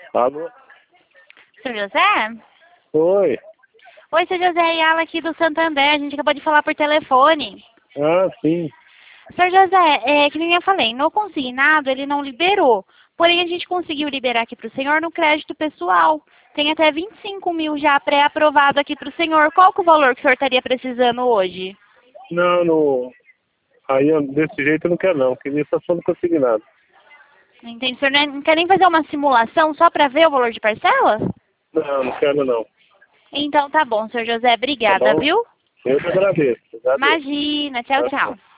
Alô? Seu José? Oi. Oi, seu José Ayala aqui do Santander. A gente acabou de falar por telefone. Ah, sim. Senhor José, que nem eu falei, no consignado ele não liberou. Porém, a gente conseguiu liberar aqui para o senhor no crédito pessoal. Tem até 25 mil já pré-aprovado aqui para o senhor. Qual que é o valor que o senhor estaria precisando hoje? Não, não. Aí desse jeito eu não quero não. Queria só não conseguir nada. Entende? O senhor não quer nem fazer uma simulação só para ver o valor de parcela? Não, não quero não. Então tá bom, senhor José. Tá Obrigada, bom? viu? Eu que agradeço. Agradeço. Imagina. Tchau, tchau.